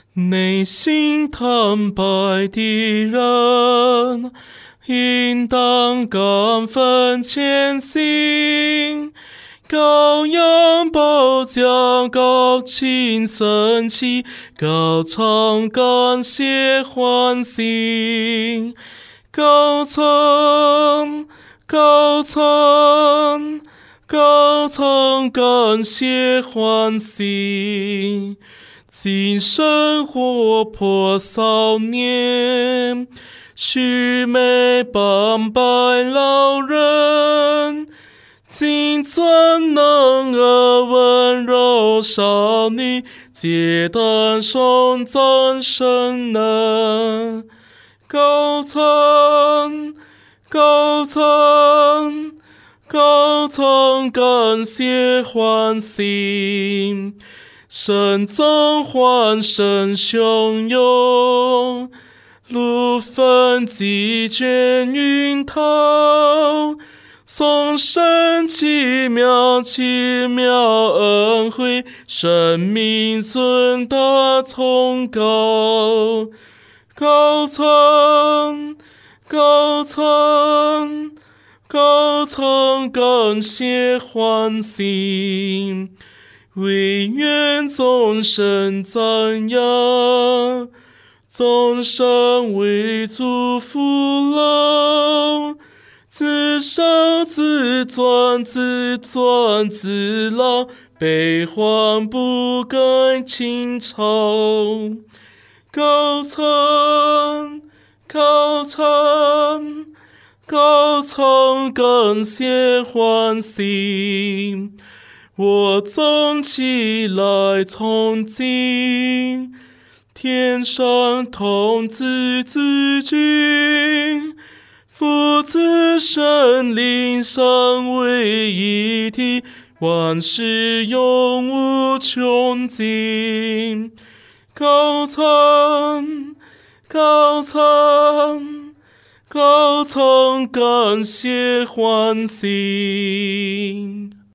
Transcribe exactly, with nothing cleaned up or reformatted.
内心坦白的人，应当感奋前行。羔羊宝将高清升起，高唱感谢欢欣。高唱，高唱，高唱感谢欢欣。精神活泼少年，须眉斑白老人，金钻嫩而温柔少女，皆当颂赞神能。高唱，高唱，高唱感谢欢欣。神中欢声汹涌，如风急卷云涛。颂神奇妙奇妙恩惠，生命尊大崇高。高唱，高唱，高唱感谢欢欣。惟愿众生赞扬，众生为主福乐。自伤自转自转自劳，悲欢不改情操。高唱，高唱，高唱感谢欢欣。我纵起来崇敬，天上童子之君，父子神灵三位一体，万事永无穷尽。高唱，高唱，高唱感谢欢欣。